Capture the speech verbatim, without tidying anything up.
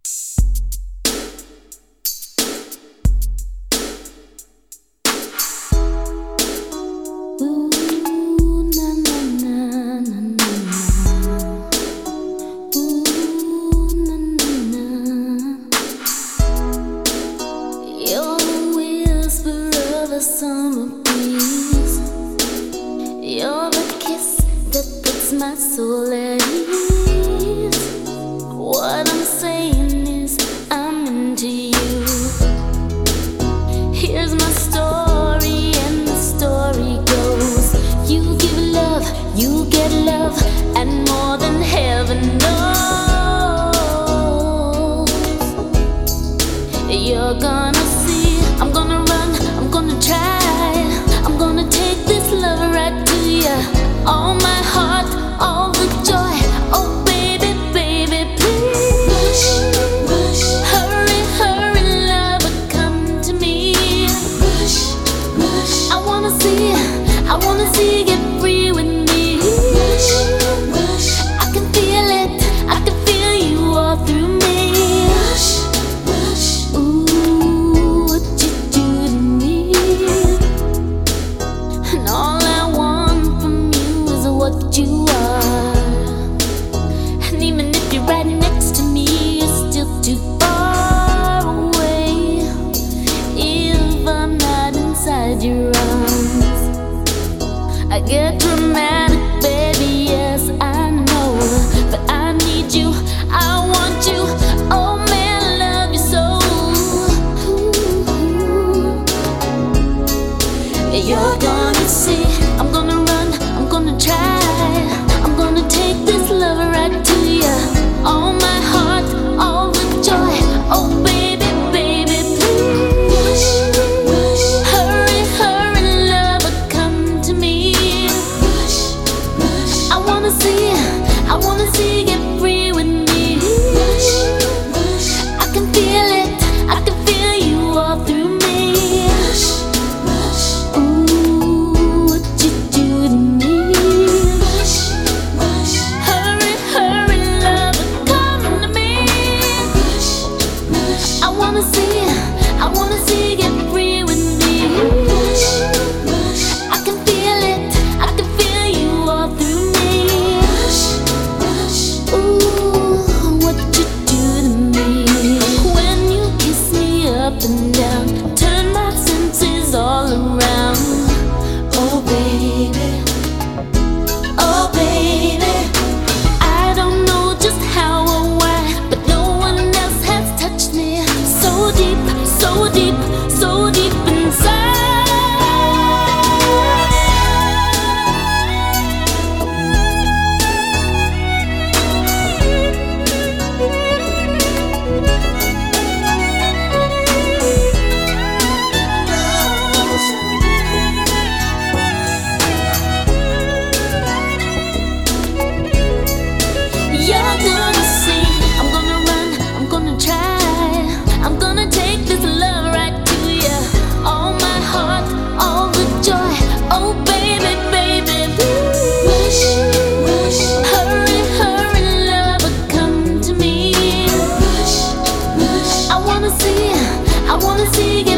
Summer breeze, you're the kiss that puts my soul at ease. What I'm saying is I'm into you. Here's my story and the story goes: you give love, you get love, and more than heaven knows. You're gonna see, I'm gonna run, I'm gonna try, I'm gonna take this love right to you. All my heart, all the joy. Oh baby, baby, please rush, rush. Hurry, hurry, lover, come to me. Rush, rush. I wanna see, I wanna see you get free with me. Rush, rush. I can feel it, I can feel you all through me. Rush, rush. Ooh, what you do to me. And all I want from you is what you are. And even if you're right next to me, you're still too far away. If I'm not inside your arms, I get dramatic, baby, yes, I know. But I need you, I want you, oh man, I love you so. You're gonna see, I'm gonna run, I'm gonna try, I'm gonna take this love right to you. All my heart, all the joy. Oh baby, baby, please rush, rush. Hurry, hurry, lover, come to me. Rush, rush. I wanna see, I wanna see you get free with me. Rush, rush. I can feel it, I can feel you all through me. Rush, rush. Ooh, what you do to me. Rush, rush. Hurry, hurry, lover, come to me. Rush, rush. I wanna see, I wanna see you get free with me. Rush, rush. I can feel it, I can feel you all through me. Rush, rush. Ooh, what you do to me. When you kiss me up and down, turn my senses all around. Oh baby, oh baby, I don't know just how or why, but no one else has touched me so deep, so deep, so deep inside. You're gonna see, I'm gonna run, I'm gonna try, I'm gonna take this love right to you. All my heart, all the joy. Oh baby, baby, please rush, rush. Hurry, hurry, lover, come to me. Rush, rush. I wanna see, I wanna see you